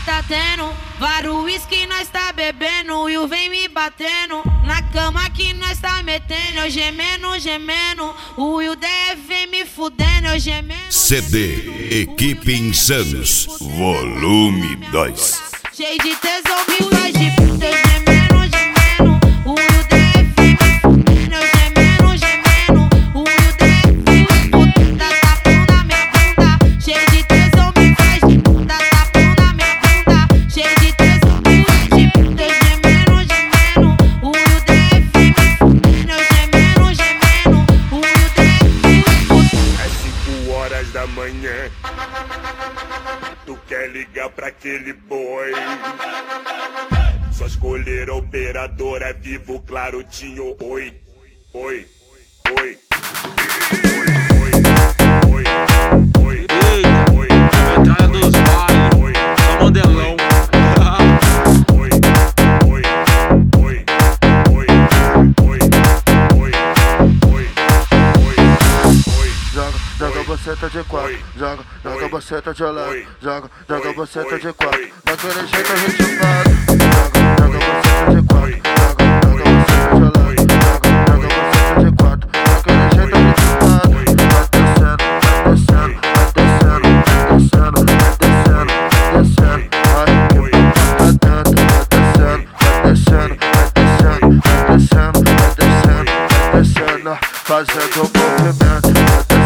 tá tendo, vários uísque nós tá bebendo. E o vem me batendo, na cama que nós tá metendo. Eu gemendo, gemendo, o Will deve me fudendo. Eu gemendo. CD Equipe Insanos, volume 2. Cheio de tesão, me faz de puta. Eu gemendo, gemendo, o Will deve me fudendo. Eu gemendo, gemendo, o Will deve me fudendo. Dá tapão na minha bunda, cheio de tesão, me faz de puta. Tapão na minha bunda, cheio de tesão, me faz de puta. Eu gemendo, gemendo, o Will deve me fudendo. Eu gemendo, gemendo, o Will deve me fudendo. É 5 horas da manhã, tu quer ligar pra aquele boy? Só escolher a operadora, Vivo, Claro, Tinho, oi, oi, oi. Entrada dos bares, só modelão. Joga você tá de quatro, joga você tá de lado, joga você tá de quatro, daquele jeito a gente faz. Joga você tá de quatro, joga você tá de lado, joga você tá de quatro, daquele jeito a gente faz. Vai descendo, vai descendo, vai descendo, vai descendo, vai descendo, vai descendo, vai descendo, vai descendo, vai descendo, vai descendo, fazendo o movimento.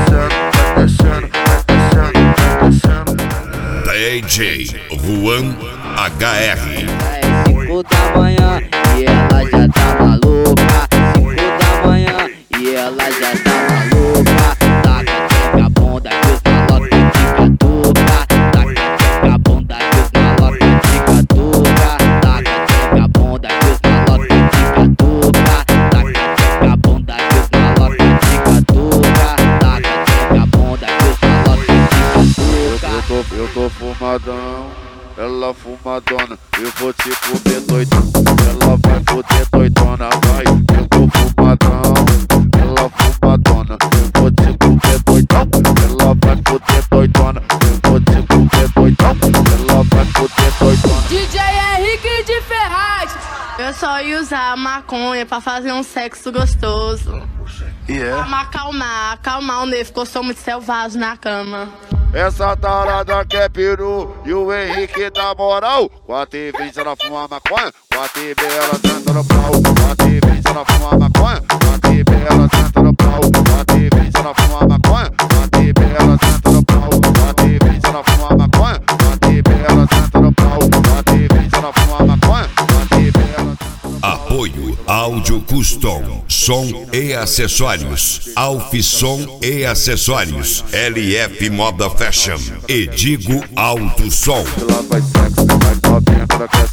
DJ Juan HR. 5 da manhã e ela já tá maluca. 5 da manhã e ela já tá maluca. Taca teca a bunda que os maloca fica tuca. Taca teca a bunda que os maloca fica tuca. Taca teca a bunda que os maloca fica tuca. Taca teca a bunda que os maloca fica tuca. Taca teca a bunda que os maloca fica tuca. Eu tô fumadão, ela fumadona, eu vou te comer doidão, ela vai foder doidona, vai. Eu tô fumadão, ela fumadona, eu vou te comer doidão, ela vai foder doidona, eu vou te comer doidão, ela vai foder doidona. DJ Henrique de Ferraz. Eu só ia usar a maconha pra fazer um sexo gostoso. Pra acalmar o nervo, porque eu sou muito selvagem na cama. Essa tarada quer peru e o Henrique dá moral. 4h20 ela fuma maconha, 4h30 ela senta no pau. 4h20 ela fuma maconha, 4h30 ela senta no pau. 4h20 ela fuma maconha, 4h30 ela senta no pau. 4h20 ela fuma maconha, 4h30 ela senta no pau. 4h20 ela fuma maconha, 4h30 ela senta no pau. Apoio Áudio Custom, som e acessórios, Alfissom e acessórios, LF Moda Fashion, Edigo Alto Som. Ela vai sexy, vai novinha, ela quer